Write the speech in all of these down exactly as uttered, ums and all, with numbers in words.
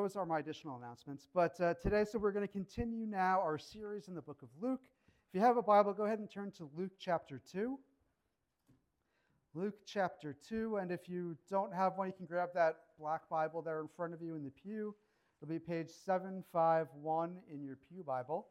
those are my additional announcements. But uh, today, so we're going to continue now our series in the book of Luke. If you have a Bible, go ahead and turn to Luke chapter two. Luke chapter two, and if you don't have one, you can grab that black Bible there in front of you in the pew. It'll be page seven fifty-one in your pew Bible.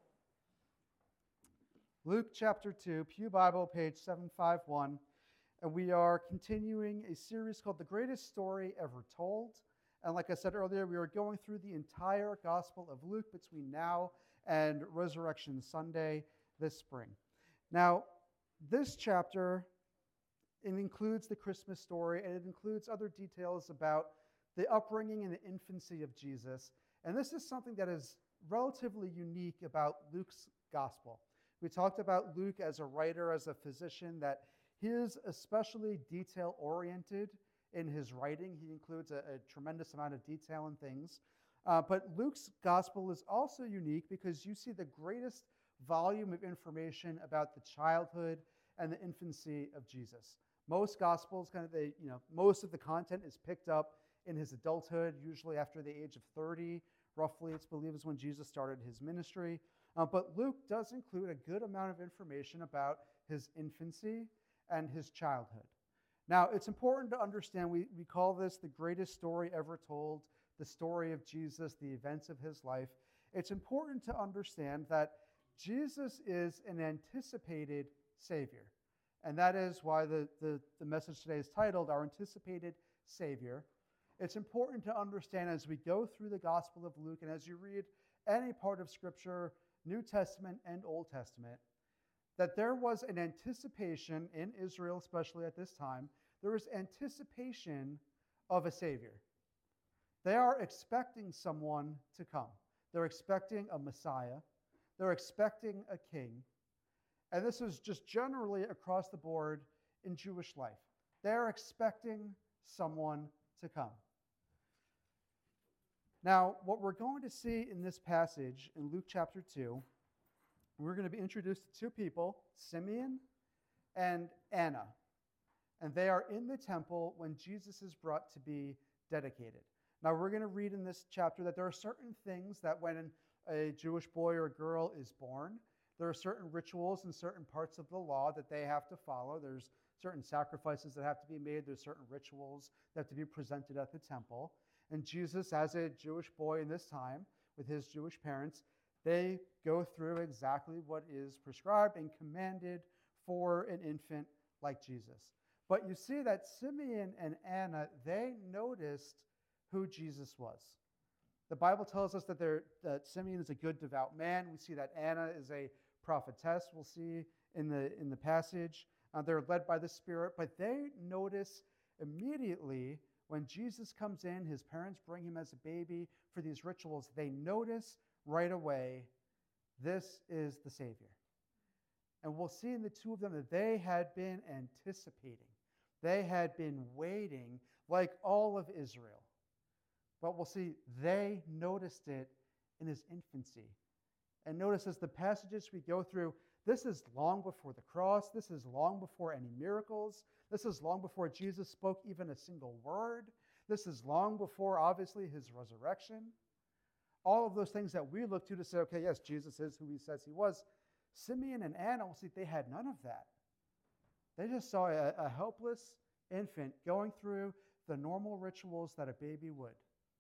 Luke chapter two, pew Bible, page seven fifty-one. And we are continuing a series called The Greatest Story Ever Told. And like I said earlier, we are going through the entire Gospel of Luke between now and Resurrection Sunday this spring. Now, this chapter, it includes the Christmas story, and it includes other details about the upbringing and the infancy of Jesus. And this is something that is relatively unique about Luke's Gospel. We talked about Luke as a writer, as a physician, that he is especially detail-oriented in his writing. He includes a, a tremendous amount of detail in things. Uh, but Luke's gospel is also unique because you see the greatest volume of information about the childhood and the infancy of Jesus. Most gospels, kind of the, you know, most of the content is picked up in his adulthood, usually after the age of thirty, roughly, it's believed is when Jesus started his ministry. Uh, but Luke does include a good amount of information about his infancy and his childhood. Now, it's important to understand, we, we call this the greatest story ever told, the story of Jesus, the events of his life. It's important to understand that Jesus is an anticipated Savior. And that is why the, the, the message today is titled, Our Anticipated Savior. It's important to understand as we go through the Gospel of Luke and as you read any part of Scripture, New Testament and Old Testament, that there was an anticipation in Israel, especially at this time, there was anticipation of a Savior. They are expecting someone to come. They're expecting a Messiah. They're expecting a king. And this is just generally across the board in Jewish life. They're expecting someone to come. Now, what we're going to see in this passage in Luke chapter two, we're going to be introduced to two people, Simeon and Anna. And they are in the temple when Jesus is brought to be dedicated. Now, we're going to read in this chapter that there are certain things that when a Jewish boy or girl is born, there are certain rituals and certain parts of the law that they have to follow. There's certain sacrifices that have to be made. There's certain rituals that have to be presented at the temple. And Jesus, as a Jewish boy in this time, with his Jewish parents, they go through exactly what is prescribed and commanded for an infant like Jesus. But you see that Simeon and Anna, they noticed who Jesus was. The Bible tells us that, that Simeon is a good, devout man. We see that Anna is a prophetess, we'll see in the, in the passage. Uh, they're led by the Spirit, but they notice immediately when Jesus comes in, his parents bring him as a baby for these rituals, they notice right away, this is the Savior. And we'll see in the two of them that they had been anticipating. They had been waiting like all of Israel. But we'll see they noticed it in his infancy. And notice as the passages we go through, this is long before the cross. This is long before any miracles. This is long before Jesus spoke even a single word. This is long before, obviously, his resurrection. All of those things that we look to to say, okay, yes, Jesus is who he says he was. Simeon and Anna, we'll see, they had none of that. They just saw a, a helpless infant going through the normal rituals that a baby would.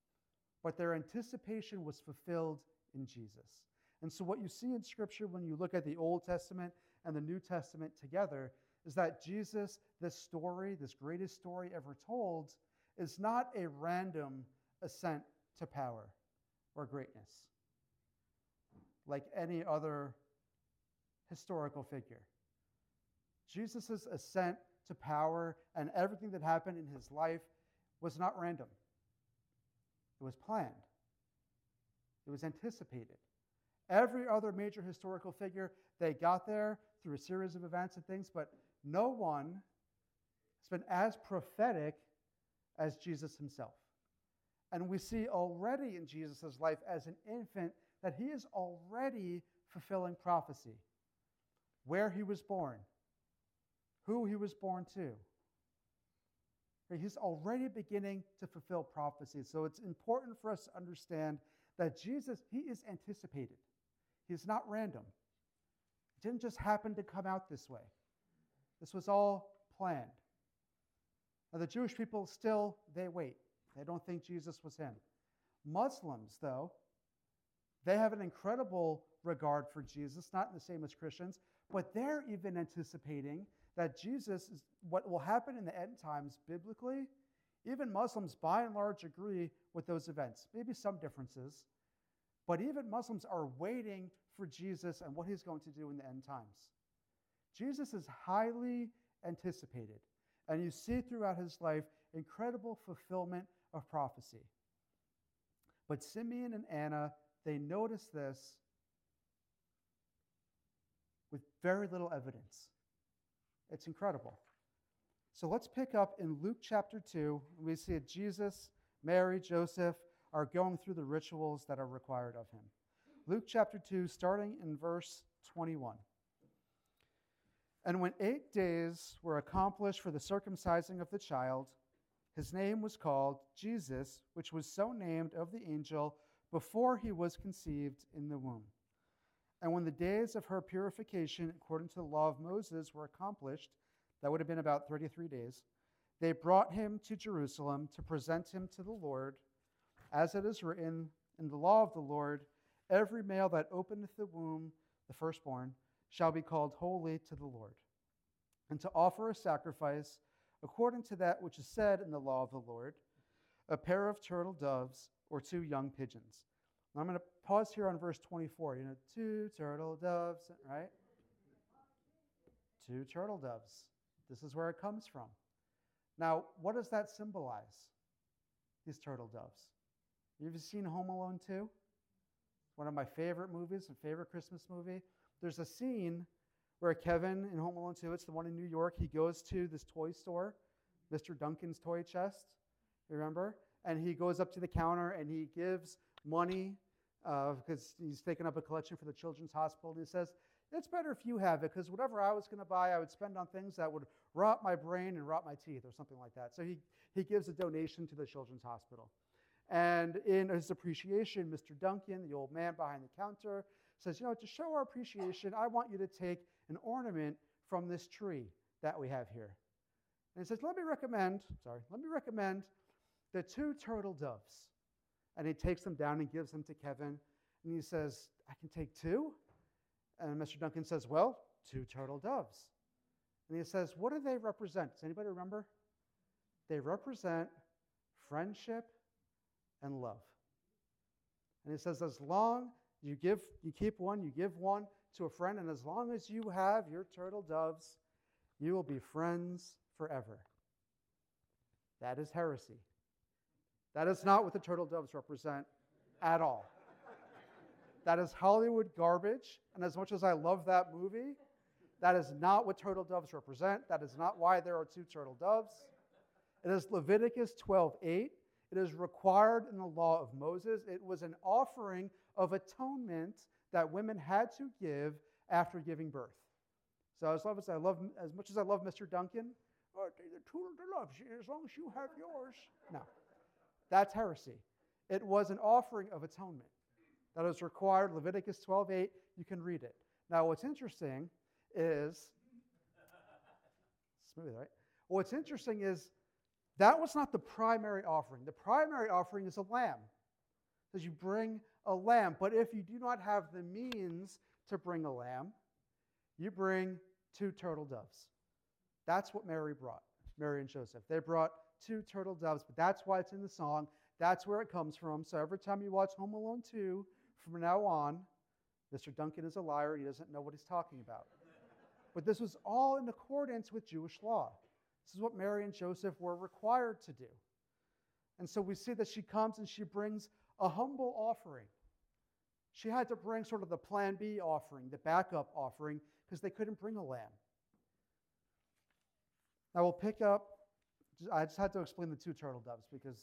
But their anticipation was fulfilled in Jesus. And so what you see in Scripture when you look at the Old Testament and the New Testament together is that Jesus, this story, this greatest story ever told, is not a random ascent to power or greatness like any other historical figure. Jesus' ascent to power and everything that happened in his life was not random. It was planned. It was anticipated. Every other major historical figure, they got there through a series of events and things, but no one has been as prophetic as Jesus himself. And we see already in Jesus' life as an infant that he is already fulfilling prophecy. Where he was born, who he was born to, Right? He's already beginning to fulfill prophecy. So it's important for us to understand that Jesus, he is anticipated. He's not random. It didn't just happen to come out this way. This was all planned. Now, the Jewish people still, they wait. They don't think Jesus was him. Muslims, though, they have an incredible regard for Jesus, not the same as Christians, but they're even anticipating that Jesus is what will happen in the end times biblically. Even Muslims, by and large, agree with those events. Maybe some differences, but even Muslims are waiting for Jesus and what he's going to do in the end times. Jesus is highly anticipated, and you see throughout his life incredible fulfillment of prophecy. But Simeon and Anna, they notice this with very little evidence. It's incredible. So let's pick up in Luke chapter two. We see that Jesus, Mary, Joseph are going through the rituals that are required of him. Luke chapter two, starting in verse twenty-one. And when eight days were accomplished for the circumcising of the child, his name was called Jesus, which was so named of the angel before he was conceived in the womb. And when the days of her purification, according to the law of Moses, were accomplished, that would have been about thirty-three days, they brought him to Jerusalem to present him to the Lord. As it is written in the law of the Lord, every male that openeth the womb, the firstborn, shall be called holy to the Lord, and to offer a sacrifice according to that which is said in the law of the Lord, a pair of turtle doves or two young pigeons. Now I'm going to pause here on verse twenty-four. You know, two turtle doves, right? Two turtle doves. This is where it comes from. Now, what does that symbolize, these turtle doves? Have you seen Home Alone two? One of my favorite movies, a favorite Christmas movie. There's a scene where Kevin in Home Alone two, it's the one in New York, he goes to this toy store, Mister Duncan's Toy Chest, you remember? And he goes up to the counter and he gives money uh, because he's taking up a collection for the Children's Hospital. And he says, it's better if you have it because whatever I was going to buy, I would spend on things that would rot my brain and rot my teeth or something like that. So he, he gives a donation to the Children's Hospital. And in his appreciation, Mister Duncan, the old man behind the counter, says, you know, to show our appreciation, I want you to take an ornament from this tree that we have here. And he says, let me recommend, sorry, let me recommend the two turtle doves. And he takes them down and gives them to Kevin. And he says, I can take two? And Mister Duncan says, well, two turtle doves. And he says, what do they represent? Does anybody remember? They represent friendship and love. And he says, as long you give, you keep one, you give one to a friend, and as long as you have your turtle doves, you will be friends forever. That is heresy. That is not what the turtle doves represent at all. That is Hollywood garbage, and as much as I love that movie, that is not what turtle doves represent. That is not why there are two turtle doves. It is Leviticus twelve eight. It is required in the law of Moses. It was an offering of atonement that women had to give after giving birth. So as, long as, I love, as much as I love Mister Duncan, oh, the turtle doves, as long as you have yours. No, that's heresy. It was an offering of atonement that was required, Leviticus twelve eight. You can read it. Now, what's interesting is, smooth, right? What's interesting is that was not the primary offering. The primary offering is a lamb. It says you bring a lamb. But if you do not have the means to bring a lamb, you bring two turtle doves. That's what Mary brought, Mary and Joseph. They brought two turtle doves, but that's why it's in the song. That's where it comes from. So every time you watch Home Alone two, from now on, Mister Duncan is a liar. He doesn't know what he's talking about. But this was all in accordance with Jewish law. This is what Mary and Joseph were required to do. And so we see that she comes and she brings a humble offering. She had to bring sort of the plan B offering, the backup offering, because they couldn't bring a lamb. Now we'll pick up, I just had to explain the two turtle doves because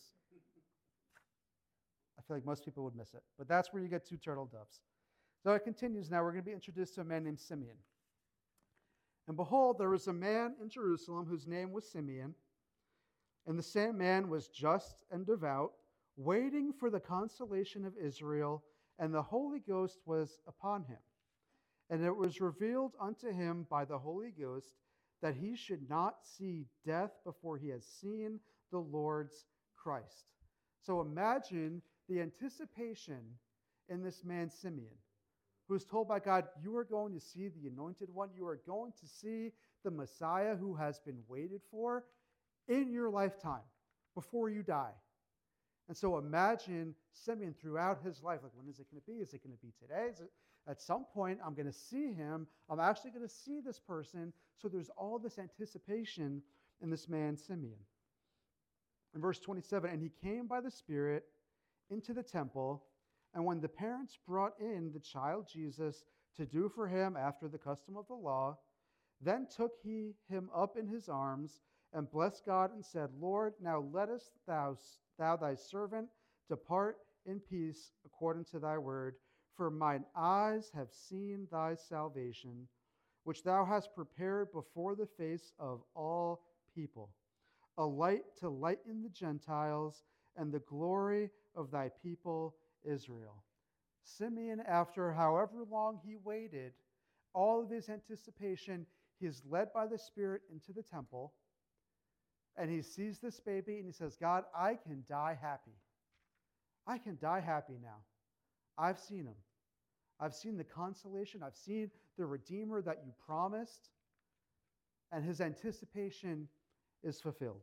I feel like most people would miss it. But that's where you get two turtle doves. So it continues now. We're going to be introduced to a man named Simeon. And behold, there was a man in Jerusalem whose name was Simeon. And the same man was just and devout, waiting for the consolation of Israel, and the Holy Ghost was upon him. And it was revealed unto him by the Holy Ghost that he should not see death before he has seen the Lord's Christ. So imagine the anticipation in this man Simeon, who is told by God, you are going to see the anointed one. You are going to see the Messiah who has been waited for in your lifetime before you die. And so imagine Simeon throughout his life. Like, when is it going to be? Is it going to be today? Is it, at some point, I'm going to see him. I'm actually going to see this person. So there's all this anticipation in this man Simeon. In verse twenty-seven, and he came by the Spirit into the temple, and when the parents brought in the child Jesus to do for him after the custom of the law, then took he him up in his arms, and blessed God, and said, Lord, now lettest thou, thou thy servant depart in peace according to thy word, for mine eyes have seen thy salvation, which thou hast prepared before the face of all people, a light to lighten the Gentiles, and the glory of thy people Israel. Simeon, after however long he waited, all of his anticipation, he is led by the Spirit into the temple, and he sees this baby, and he says, God, I can die happy. I can die happy now. I've seen him. I've seen the consolation. I've seen the Redeemer that you promised, and his anticipation is fulfilled.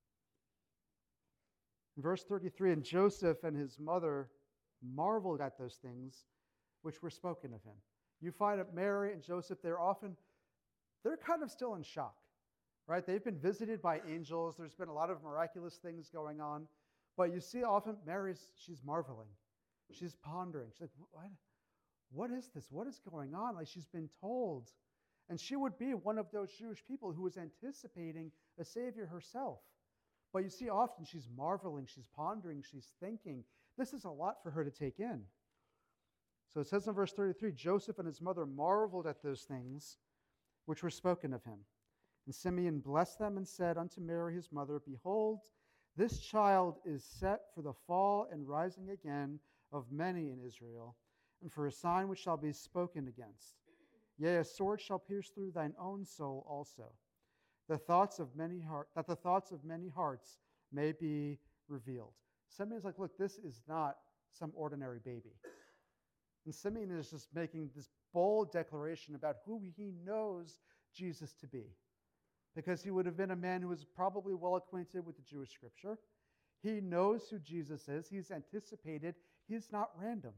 In verse thirty-three, and Joseph and his mother marveled at those things which were spoken of him. You find that Mary and Joseph, they're often, they're kind of still in shock, right? They've been visited by angels. There's been a lot of miraculous things going on. But you see often Mary's, she's marveling. She's pondering. She's like, what, what is this? What is going on? Like, she's been told. And she would be one of those Jewish people who was anticipating a Savior herself. But you see often she's marveling, she's pondering, she's thinking. This is a lot for her to take in. So it says in verse thirty-three, Joseph and his mother marveled at those things which were spoken of him. And Simeon blessed them and said unto Mary his mother, Behold, this child is set for the fall and rising again of many in Israel, and for a sign which shall be spoken against. Yea, a sword shall pierce through thine own soul also, the thoughts of many heart, that the thoughts of many hearts may be revealed. Simeon's like, look, this is not some ordinary baby. And Simeon is just making this bold declaration about who he knows Jesus to be, because he would have been a man who was probably well acquainted with the Jewish scripture. He knows who Jesus is. He's anticipated. He's not random.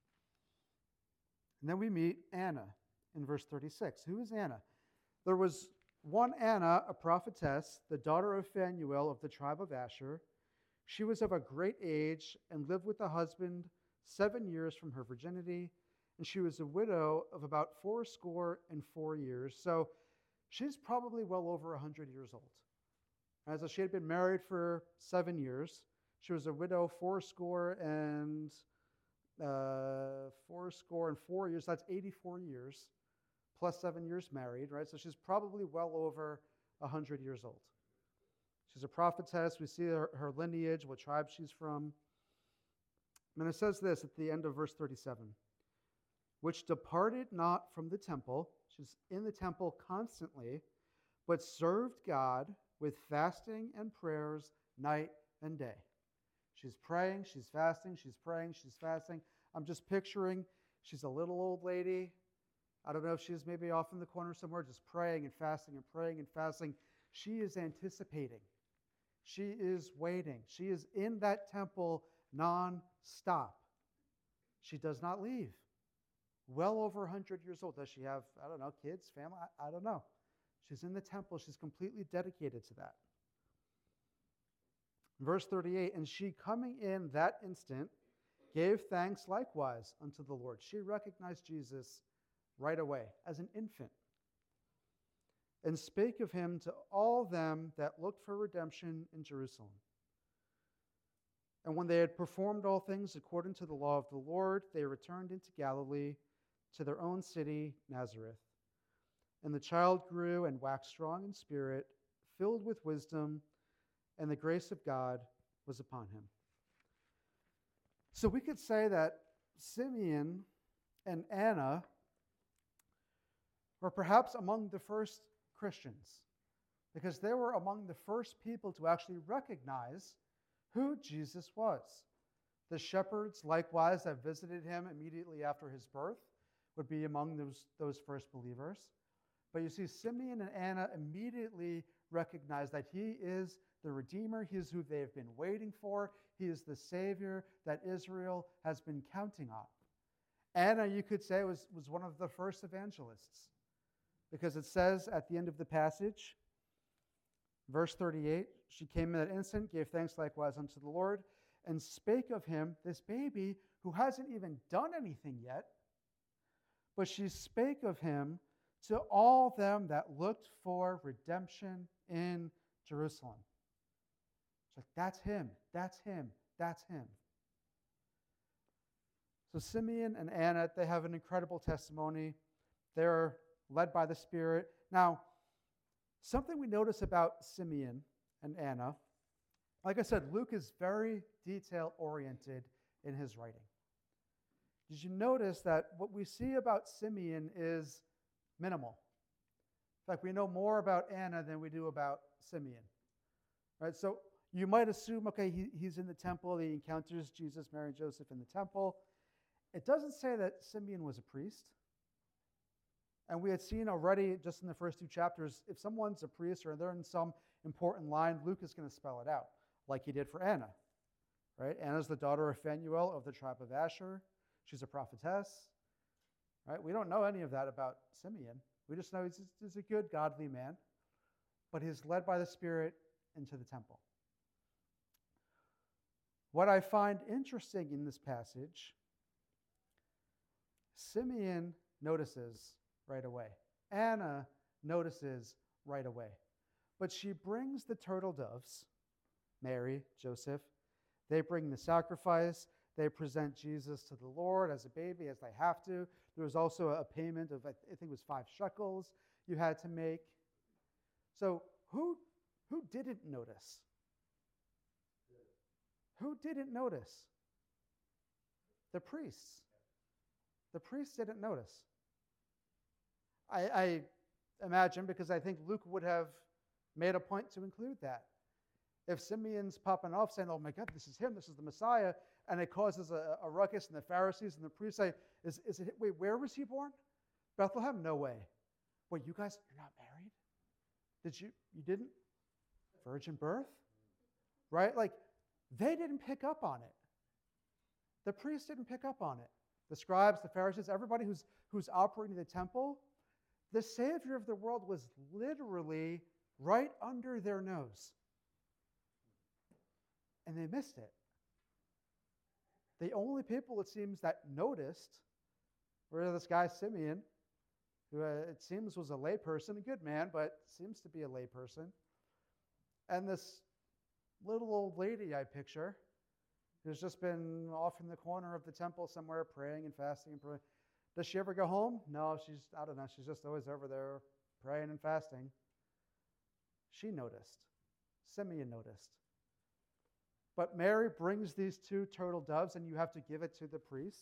And then we meet Anna in verse thirty-six. Who is Anna? There was one Anna, a prophetess, the daughter of Phanuel of the tribe of Asher. She was of a great age and lived with a husband seven years from her virginity, and she was a widow of about fourscore and four years. So she's probably well over one hundred years old. As she had been married for seven years. She was a widow fourscore and uh, fourscore and four years. That's eighty-four years, plus seven years married, right? So she's probably well over one hundred years old. She's a prophetess. We see her, her lineage, what tribe she's from. And it says this at the end of verse thirty-seven, which departed not from the temple, she's in the temple constantly, but served God with fasting and prayers night and day. She's praying, she's fasting, she's praying, she's fasting. I'm just picturing she's a little old lady. I don't know if she's maybe off in the corner somewhere, just praying and fasting and praying and fasting. She is anticipating. She is waiting. She is in that temple non-stop. She does not leave. Well over one hundred years old. Does she have, I don't know, kids, family? I, I don't know. She's in the temple. She's completely dedicated to that. Verse thirty-eight, and she coming in that instant gave thanks likewise unto the Lord. She recognized Jesus right away as an infant, and spake of him to all them that looked for redemption in Jerusalem. And when they had performed all things according to the law of the Lord, they returned into Galilee to their own city, Nazareth. And the child grew and waxed strong in spirit, filled with wisdom, and the grace of God was upon him. So we could say that Simeon and Anna were perhaps among the first Christians, because they were among the first people to actually recognize who Jesus was. The shepherds, likewise, that visited him immediately after his birth would be among those, those first believers. But you see, Simeon and Anna immediately recognize that he is the Redeemer. He is who they have been waiting for. He is the Savior that Israel has been counting on. Anna, you could say, was, was one of the first evangelists, because it says at the end of the passage, verse thirty-eight, she came in that instant, gave thanks likewise unto the Lord, and spake of him, this baby who hasn't even done anything yet, but she spake of him to all them that looked for redemption in Jerusalem. It's like, that's him, that's him, that's him. So Simeon and Anna, they have an incredible testimony. They're led by the Spirit. Now, something we notice about Simeon and Anna, like I said, Luke is very detail-oriented in his writing. Did you notice that what we see about Simeon is minimal? In fact, we know more about Anna than we do about Simeon. Right? So you might assume, okay, he, he's in the temple, he encounters Jesus, Mary, and Joseph in the temple. It doesn't say that Simeon was a priest. And we had seen already, just in the first two chapters, if someone's a priest or they're in some important line, Luke is going to spell it out, like he did for Anna. Right? Anna's the daughter of Phanuel of the tribe of Asher. She's a prophetess. Right? We don't know any of that about Simeon. We just know he's, he's a good, godly man. But he's led by the Spirit into the temple. What I find interesting in this passage, Simeon notices right away. Anna notices right away. But she brings the turtle doves, Mary, Joseph. They bring the sacrifice. They present Jesus to the Lord as a baby, as they have to. There was also a payment of, I think it was five shekels you had to make. So who, who didn't notice? Who didn't notice? The priests. The priests didn't notice. I, I imagine, because I think Luke would have made a point to include that. If Simeon's popping off saying, oh my God, this is him, this is the Messiah, and it causes a, a ruckus, and the Pharisees and the priests say, is, is it, wait, where was he born? Bethlehem? No way. Wait, you guys, you're not married? Did you, you didn't? Virgin birth? Right? Like, they didn't pick up on it. The priests didn't pick up on it. The scribes, the Pharisees, everybody who's, who's operating the temple, the Savior of the world was literally right under their nose. And they missed it. The only people, it seems, that noticed were this guy Simeon, who uh, it seems was a layperson, a good man, but seems to be a layperson. And this little old lady I picture, who's just been off in the corner of the temple somewhere praying and fasting and praying. Does she ever go home? No, she's, I don't know, she's just always over there praying and fasting. She noticed. Simeon noticed. But Mary brings these two turtle doves, and you have to give it to the priest.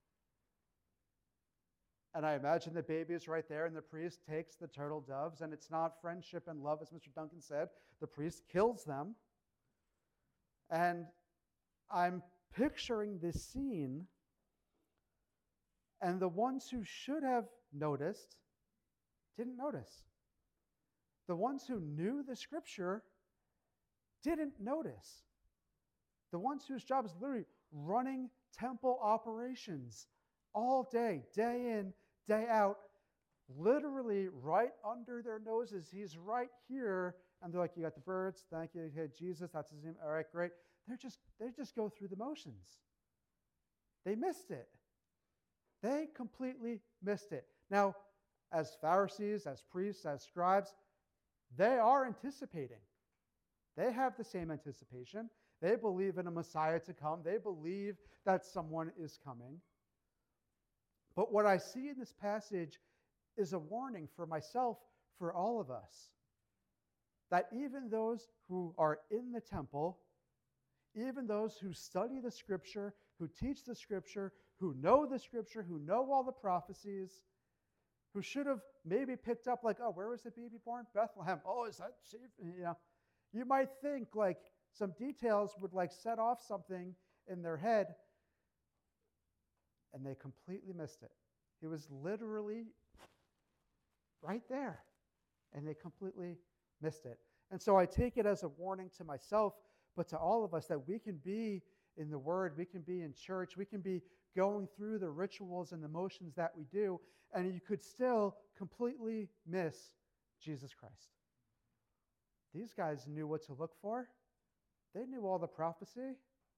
And I imagine the baby is right there, and the priest takes the turtle doves, and it's not friendship and love, as Mister Duncan said. The priest kills them. And I'm picturing this scene, and the ones who should have noticed didn't notice. The ones who knew the scripture didn't notice. The ones whose job is literally running temple operations all day, day in, day out, literally right under their noses. He's right here. And they're like, you got the birds, thank you, hey, Jesus, that's his name. All right, great. They're just, they just go through the motions. They missed it. They completely missed it. Now, as Pharisees, as priests, as scribes, they are anticipating. They have the same anticipation. They believe in a Messiah to come. They believe that someone is coming. But what I see in this passage is a warning for myself, for all of us, that even those who are in the temple, even those who study the Scripture, who teach the Scripture, who know the Scripture, who know all the prophecies, who should have maybe picked up like, oh, where was the baby born? Bethlehem. Oh, is that safe? You know, you might think like some details would like set off something in their head, and they completely missed it. He was literally right there, and they completely missed it. And so I take it as a warning to myself, but to all of us, that we can be in the Word, we can be in church, we can be going through the rituals and the motions that we do, and you could still completely miss Jesus Christ. These guys knew what to look for. They knew all the prophecy,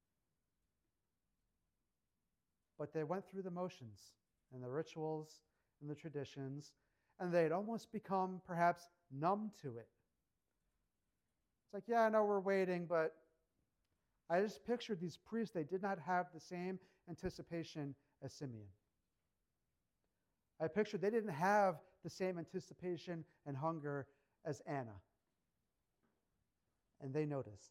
but they went through the motions and the rituals and the traditions, and they had almost become perhaps numb to it. It's like, yeah, I know we're waiting, but I just pictured these priests, they did not have the same anticipation as Simeon. I pictured they didn't have the same anticipation and hunger as Anna. And they noticed.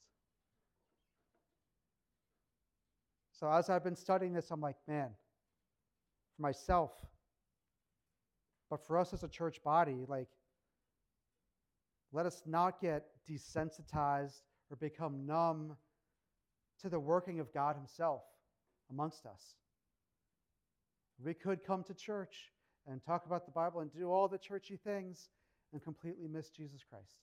So as I've been studying this, I'm like, man, for myself, but for us as a church body, like, let us not get desensitized or become numb to the working of God Himself amongst us. We could come to church and talk about the Bible and do all the churchy things and completely miss Jesus Christ.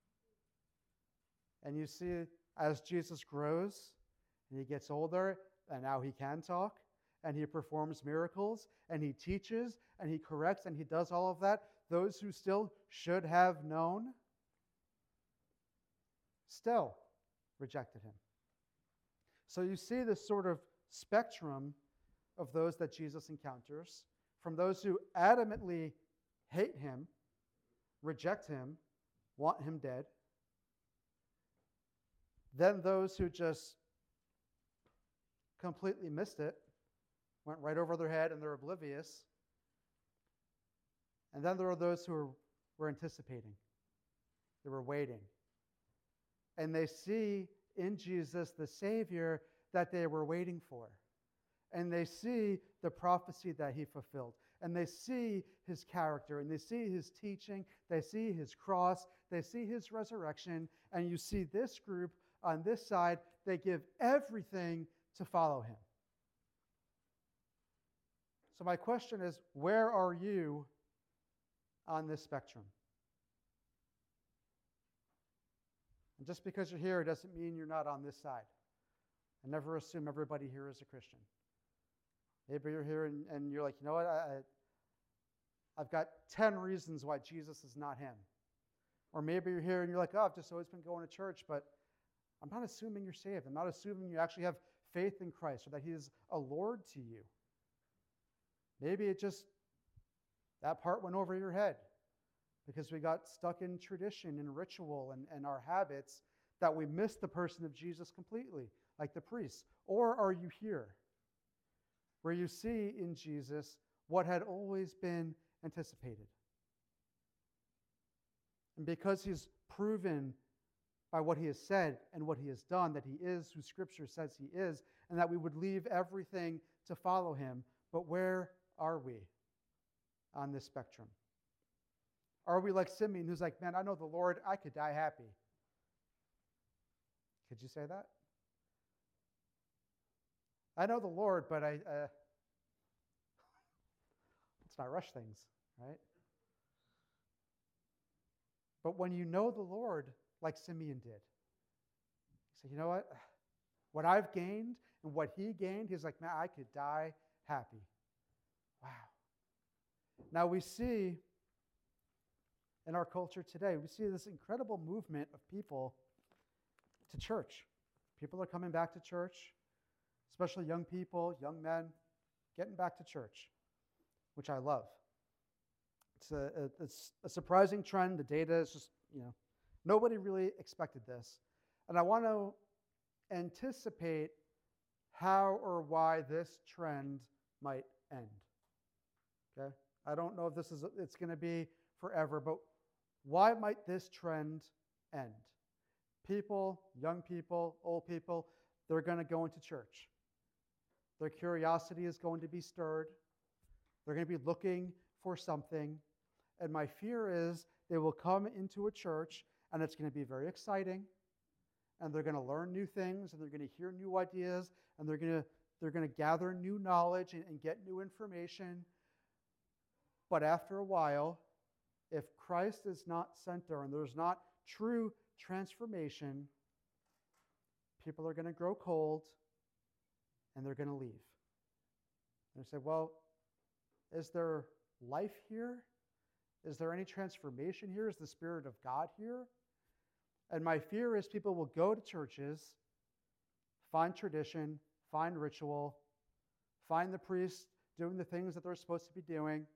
And you see, as Jesus grows and He gets older, and now He can talk, and He performs miracles, and He teaches, and He corrects, and He does all of that, those who still should have known still rejected Him. So you see this sort of spectrum of those that Jesus encounters, from those who adamantly hate Him, reject Him, want Him dead, then those who just completely missed it, went right over their head and they're oblivious, and then there are those who were, were anticipating, they were waiting, and they see in Jesus the Savior that they were waiting for. And they see the prophecy that He fulfilled. And they see His character. And they see His teaching. They see His cross. They see His resurrection. And you see this group on this side, they give everything to follow Him. So my question is, where are you on this spectrum? And just because you're here doesn't mean you're not on this side. I never assume everybody here is a Christian. Maybe you're here and, and you're like, you know what, I, I, I've got ten reasons why Jesus is not Him. Or maybe you're here and you're like, oh, I've just always been going to church, but I'm not assuming you're saved. I'm not assuming you actually have faith in Christ or that He is a Lord to you. Maybe it just, that part went over your head, because we got stuck in tradition and ritual and, and our habits that we missed the person of Jesus completely, like the priests. Or are you here, where you see in Jesus what had always been anticipated? And because He's proven by what He has said and what He has done that He is who Scripture says He is, and that we would leave everything to follow Him, but where are we on this spectrum? Are we like Simeon, who's like, man, I know the Lord, I could die happy? Could you say that? I know the Lord, but I, uh, let's not rush things, right? But when you know the Lord, like Simeon did, you say, you know what? What I've gained and what he gained, he's like, man, I could die happy. Wow. Now we see in our culture today, we see this incredible movement of people to church. People are coming back to church, especially young people, young men, getting back to church, which I love. It's a, a, it's a surprising trend. The data is just, you know, nobody really expected this. And I want to anticipate how or why this trend might end. Okay? I don't know if this is, it's going to be forever, but why might this trend end. People, young people, old people, they're going to go into church. Their curiosity is going to be stirred. They're going to be looking for something. And my fear is they will come into a church and it's going to be very exciting. And they're going to learn new things and they're going to hear new ideas and they're going to, they're going to gather new knowledge and, and get new information. But after a while, if Christ is not center and there's not true transformation, people are going to grow cold and they're going to leave. And they say, well, is there life here? Is there any transformation here? Is the Spirit of God here? And my fear is people will go to churches, find tradition, find ritual, find the priest doing the things that they're supposed to be doing,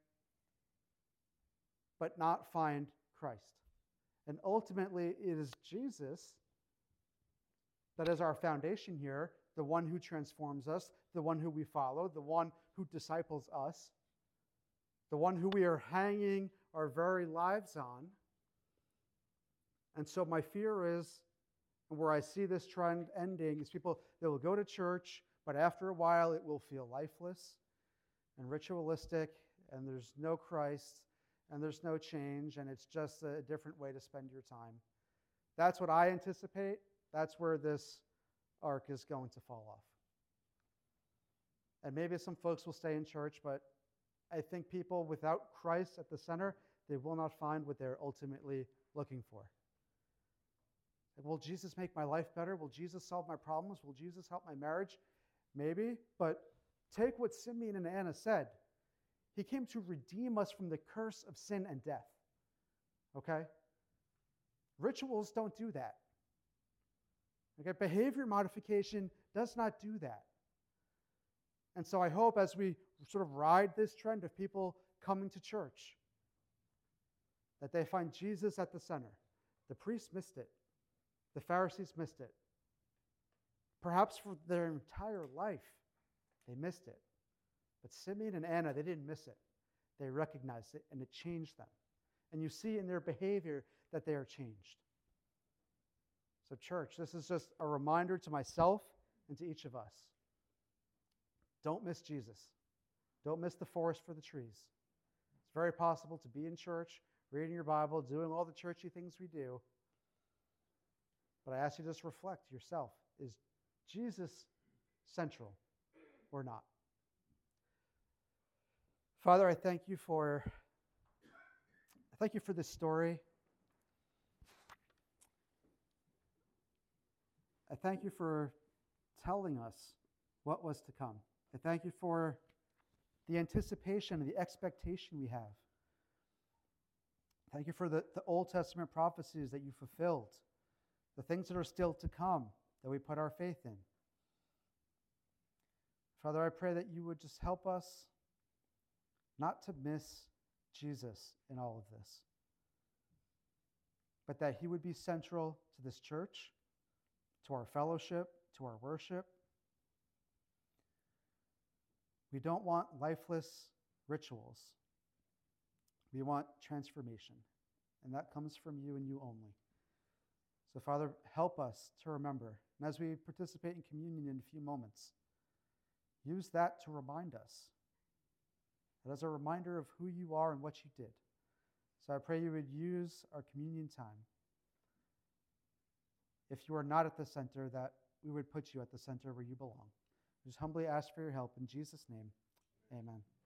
but not find Christ. And ultimately, it is Jesus that is our foundation here, the one who transforms us, the one who we follow, the one who disciples us, the one who we are hanging our very lives on. And so my fear is, and where I see this trend ending, is people, they will go to church, but after a while it will feel lifeless and ritualistic, and there's no Christ, and there's no change, and it's just a different way to spend your time. That's what I anticipate. That's where this arc is going to fall off. And maybe some folks will stay in church, but I think people without Christ at the center, they will not find what they're ultimately looking for. Will Jesus make my life better? Will Jesus solve my problems? Will Jesus help my marriage? Maybe, but take what Simeon and Anna said. He came to redeem us from the curse of sin and death. Okay? Rituals don't do that. Okay? Behavior modification does not do that. And so I hope as we sort of ride this trend of people coming to church, that they find Jesus at the center. The priests missed it. The Pharisees missed it. Perhaps for their entire life, they missed it. But Simeon and Anna, they didn't miss it. They recognized it, and it changed them. And you see in their behavior that they are changed. So church, this is just a reminder to myself and to each of us. Don't miss Jesus. Don't miss the forest for the trees. It's very possible to be in church, reading your Bible, doing all the churchy things we do. But I ask you to just reflect yourself. Is Jesus central or not? Father, I thank you for I thank you for this story. I thank you for telling us what was to come. I thank you for the anticipation, the expectation we have. Thank you for the, the Old Testament prophecies that you fulfilled, the things that are still to come that we put our faith in. Father, I pray that you would just help us not to miss Jesus in all of this, but that he would be central to this church, to our fellowship, to our worship. We don't want lifeless rituals. We want transformation, and that comes from you and you only. So, Father, help us to remember, and as we participate in communion in a few moments, use that to remind us, that as a reminder of who you are and what you did. So I pray you would use our communion time. If you are not at the center, that we would put you at the center where you belong. Just humbly ask for your help in Jesus' name. Amen.